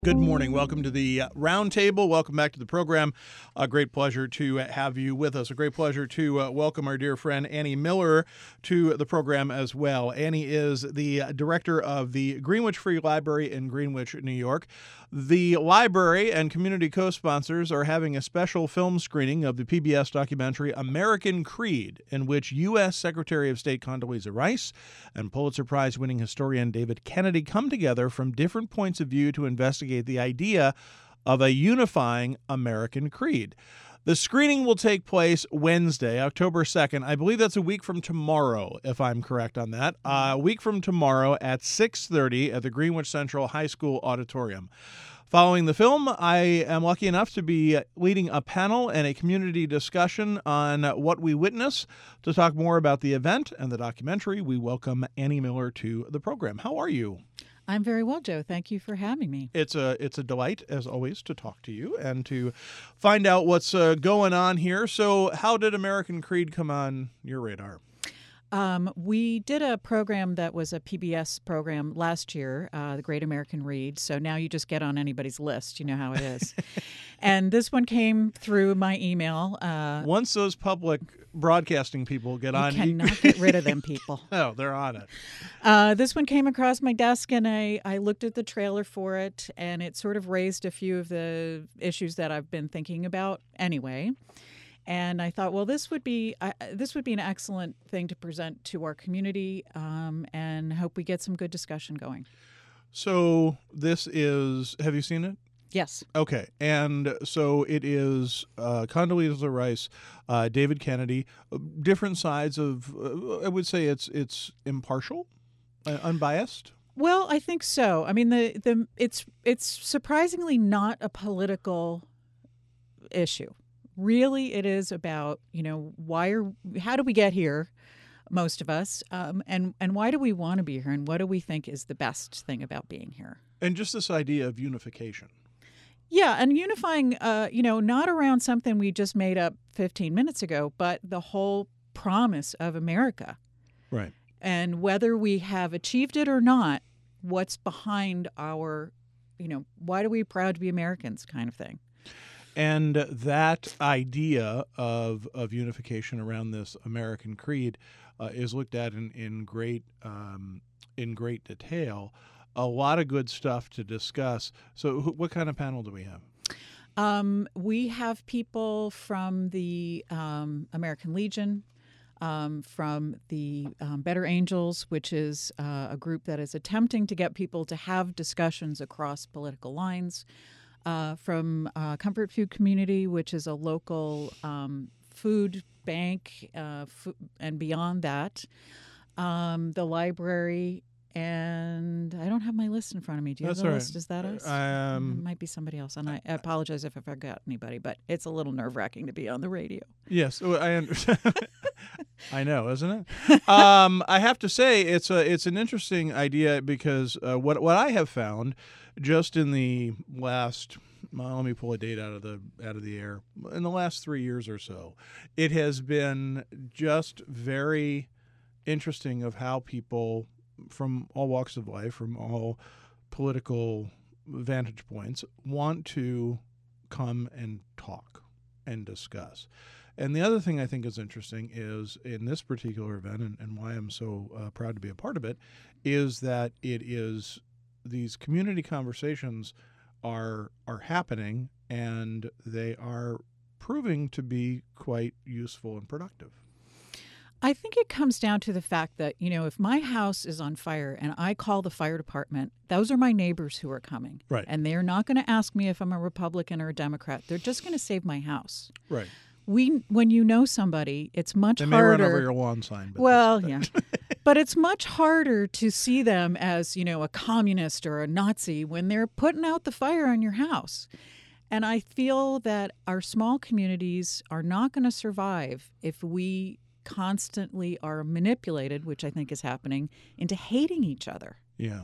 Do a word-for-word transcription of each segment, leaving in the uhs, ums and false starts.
Good morning. Welcome to the uh, Roundtable. Welcome back to the program. A great pleasure to uh, have you with us. A great pleasure to uh, welcome our dear friend Annie Miller to the program as well. Annie is the director of the Greenwich Free Library in Greenwich, New York. The library and community co-sponsors are having a special film screening of the P B S documentary American Creed, in which U S Secretary of State Condoleezza Rice and Pulitzer Prize-winning historian David Kennedy come together from different points of view to investigate the idea of a unifying American creed. The screening will take place Wednesday, October second. I believe that's a week from tomorrow, if I'm correct on that. Uh, a week from tomorrow at six thirty at the Greenwich Central High School Auditorium. Following the film, I am lucky enough to be leading a panel and a community discussion on what we witness. To talk more about the event and the documentary, we welcome Annie Miller to the program. How are you? I'm very well, Joe. Thank you for having me. It's a it's a delight, as always, to talk to you and to find out what's uh, going on here. So how did American Creed come on your radar? Um, we did a program that was a P B S program last year, uh, The Great American Read. So now you just get on anybody's list. You know how it is. And this one came through my email. Uh, Once those public broadcasting people get on, you cannot get rid of them people. Oh, they're on it. Uh, this one came across my desk, and I, I looked at the trailer for it, and it sort of raised a few of the issues that I've been thinking about anyway. And I thought, well, this would be uh, this would be an excellent thing to present to our community, um, and hope we get some good discussion going. So this is, have you seen it? Yes. Okay. And so it is uh, Condoleezza Rice, uh, David Kennedy, uh, different sides of, uh, I would say it's it's impartial, uh, unbiased. Well, I think so. I mean, the the it's it's surprisingly not a political issue. Really, it is about, you know, why are how do we get here, most of us, um, and and why do we want to be here, and what do we think is the best thing about being here? And just this idea of unification. Yeah, and unifying, uh, you know, not around something we just made up fifteen minutes ago, but the whole promise of America. Right. And whether we have achieved it or not, what's behind our, you know, why are we proud to be Americans kind of thing. And that idea of of unification around this American creed uh, is looked at in in great um, in great detail. A lot of good stuff to discuss. So, wh- what kind of panel do we have? Um, we have people from the um, American Legion, um, from the um, Better Angels, which is uh, a group that is attempting to get people to have discussions across political lines. Uh, from uh, Comfort Food Community, which is a local um, food bank, uh, f- and beyond that, um, the library, and I don't have my list in front of me. Do you That's have the all list? right. Is that us? Um, it might be somebody else, and I apologize if I forgot anybody, but it's a little nerve-wracking to be on the radio. Yes, well, I understand. I know, isn't it? Um, I have to say it's a it's an interesting idea because uh, what what I have found just in the last, well, let me pull a date out of the out of the air. In the last three years or so, it has been just very interesting of how people from all walks of life, from all political vantage points, want to come and talk and discuss. And the other thing I think is interesting is in this particular event, and, and why I'm so uh, proud to be a part of it, is that it is these community conversations are are happening, and they are proving to be quite useful and productive. I think it comes down to the fact that, you know, if my house is on fire and I call the fire department, those are my neighbors who are coming. Right. And they're not going to ask me if I'm a Republican or a Democrat. They're just going to save my house. Right. We, when you know somebody, it's much They may harder. run over your lawn sign. But well, yeah. But it's much harder to see them as, you know, a communist or a Nazi when they're putting out the fire on your house. And I feel that our small communities are not going to survive if we constantly are manipulated, which I think is happening, into hating each other. Yeah.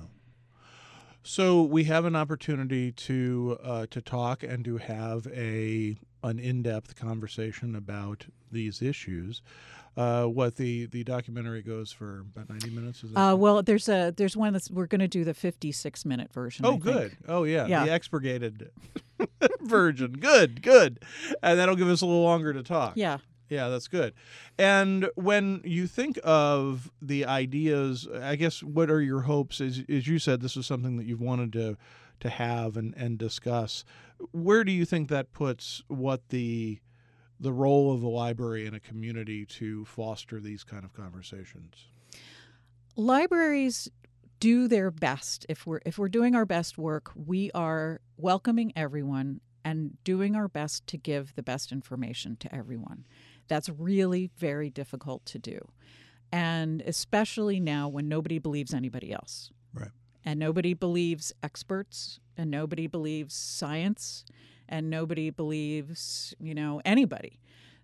So we have an opportunity to uh, to talk and to have a an in-depth conversation about these issues. Uh, what the, the documentary goes for about ninety minutes? Is that Uh, well, there's a there's one that's we're going to do the fifty-six minute version. oh, I good. think. Oh, yeah, Yeah. the expurgated version. Good, good. And that'll give us a little longer to talk. Yeah. Yeah, that's good. And when you think of the ideas, I guess, what are your hopes? As, as you said, this is something that you've wanted to to have and, and discuss. Where do you think that puts what the the role of the library in a community to foster these kind of conversations? Libraries do their best. If we're if we're doing our best work, we are welcoming everyone and doing our best to give the best information to everyone. That's really very difficult to do. And especially now when nobody believes anybody else. Right. And nobody believes experts, and nobody believes science, and nobody believes, you know, anybody.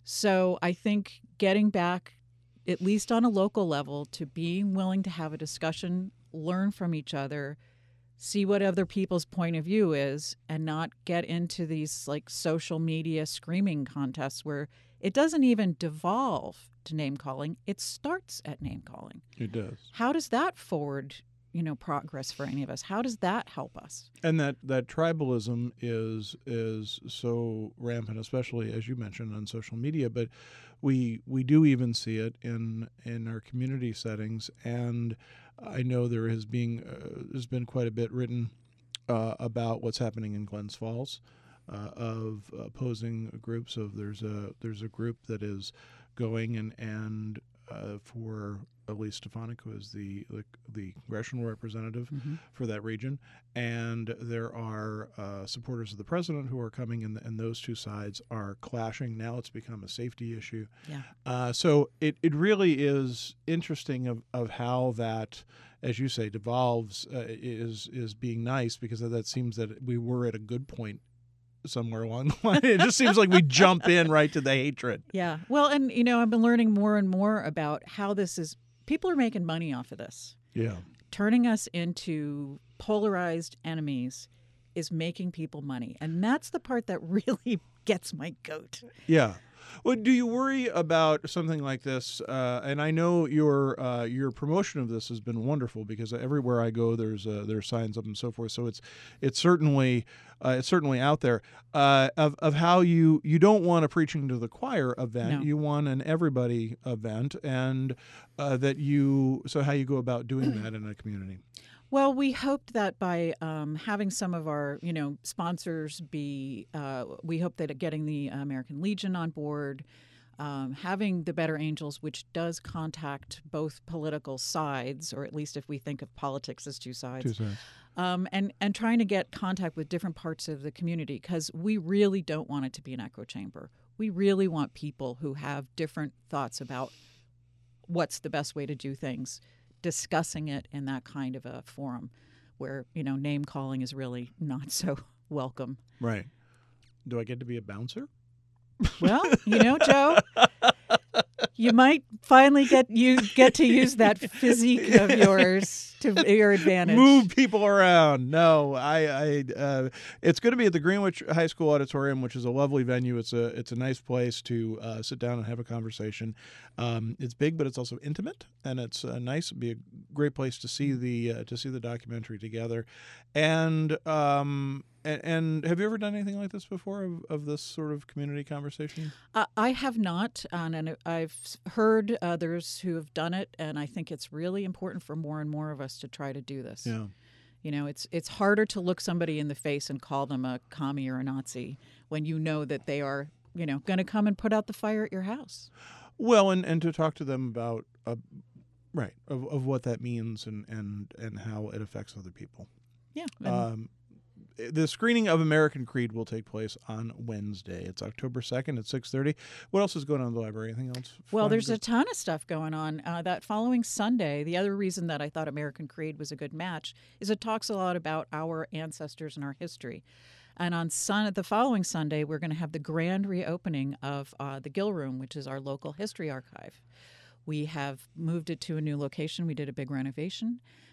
So I think getting back, at least on a local level, to being willing to have a discussion, learn from each other, see what other people's point of view is, and not get into these like social media screaming contests where it doesn't even devolve to name calling. It starts at name calling. It does. How does that forward, you know, progress for any of us? How does that help us? And that, that tribalism is is so rampant, especially as you mentioned on social media. But we we do even see it in in our community settings. And I know there has been uh, there's been quite a bit written uh, about what's happening in Glens Falls uh, of opposing groups. Of there's a there's a group that is going and and uh, for Elise Stefanik, who is the, the the congressional representative Mm-hmm. for that region, and there are uh, supporters of the president who are coming, and, and those two sides are clashing. Now it's become a safety issue. Yeah. Uh, so it, it really is interesting of, of how that, as you say, devolves uh, is is being nice, because that seems that we were at a good point somewhere along the line. It just seems like we jump in right to the hatred. Yeah. Well, and, you know, I've been learning more and more about how this is, people are making money off of this. Yeah. Turning us into polarized enemies is making people money. And that's the part that really gets my goat. Yeah. Well, do you worry about something like this? Uh, and I know your uh, your promotion of this has been wonderful, because everywhere I go, there's uh, there's signs up and so forth. So it's it's certainly uh, it's certainly out there uh, of of how you you don't want a preaching to the choir event. No. You want an everybody event, and uh, that you so how you go about doing that in a community. Well, we hoped that by um, having some of our, you know, sponsors be, uh, we hope that getting the American Legion on board, um, having the Better Angels, which does contact both political sides, or at least if we think of politics as two sides, Two sides. um, and and trying to get contact with different parts of the community, because we really don't want it to be an echo chamber. We really want people who have different thoughts about what's the best way to do things, discussing it in that kind of a forum where, you know, name calling is really not so welcome. Right. Do I get to be a bouncer? Well, you know, Joe, you might finally get you get to use that physique of yours to your advantage. Move people around. No, I, I uh, it's going to be at the Greenwich High School Auditorium, which is a lovely venue. It's a it's a nice place to uh, sit down and have a conversation. Um, it's big, but it's also intimate, and it's uh, nice. It'd be a great place to see the uh, to see the documentary together. And um, and, and have you ever done anything like this before, of, of this sort of community conversation? Uh, I have not, um, and I've heard others who have done it, and I think it's really important for more and more of us to try to do this. Yeah. You know, it's it's harder to look somebody in the face and call them a commie or a Nazi when you know that they are, you know, going to come and put out the fire at your house. Well, and, and to talk to them about, uh, right, of, of what that means and, and, and how it affects other people. Yeah. and- Um, the screening of American Creed will take place on Wednesday. It's October second at six thirty. What else is going on in the library? Anything else? Well, fun? there's a ton of stuff going on. Uh, that following Sunday, the other reason that I thought American Creed was a good match is it talks a lot about our ancestors and our history. And on sun- the following Sunday, we're going to have the grand reopening of uh, the Gill Room, which is our local history archive. We have moved it to a new location. We did a big renovation.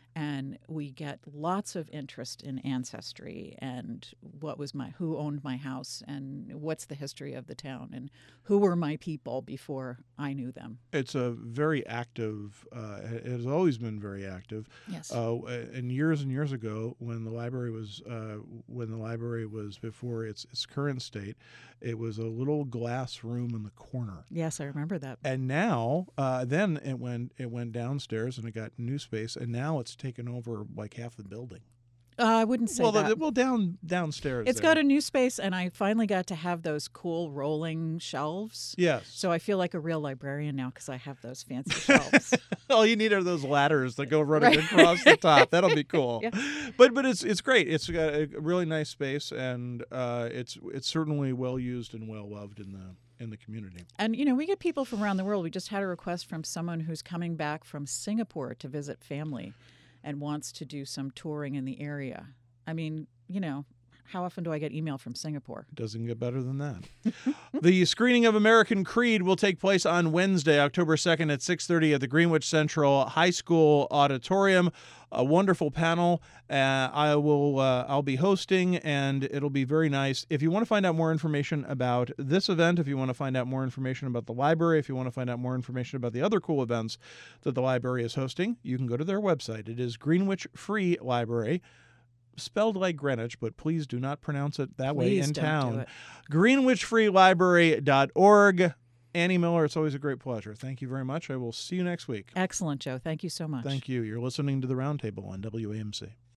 and we get lots of interest in ancestry and what was my who owned my house and what's the history of the town and who were my people before I knew them. It's a very active, uh, it has always been very active. Yes. Uh, and years and years ago, when the library was uh, when the library was before its its current state, it was a little glass room in the corner. Yes, I remember that. And now, uh, then it went it went downstairs and it got new space, and now it's taken over like half the building. Uh, I wouldn't say well, that. The, well, down downstairs. It's there. got a new space, and I finally got to have those cool rolling shelves. Yes. So I feel like a real librarian now because I have those fancy shelves. All you need are those ladders that go running Right. across the top. That'll be cool. Yeah. But but it's it's great. It's got a really nice space, and uh, it's it's certainly well used and well loved in the in the community. And, you know, we get people from around the world. We just had a request from someone who's coming back from Singapore to visit family and wants to do some touring in the area. I mean, you know, how often do I get email from Singapore? It doesn't get better than that. The screening of American Creed will take place on Wednesday, October second at six thirty at the Greenwich Central High School Auditorium. A wonderful panel. Uh, I will. Uh, I'll be hosting, and it'll be very nice. If you want to find out more information about this event, if you want to find out more information about the library, if you want to find out more information about the other cool events that the library is hosting, you can go to their website. It is Greenwich Free Library. Spelled like Greenwich, but please do not pronounce it that way Please in don't do town. it. greenwich free library dot org. Annie Miller, it's always a great pleasure. Thank you very much. I will see you next week. Excellent, Joe. Thank you so much. Thank you. You're listening to The Roundtable on W A M C.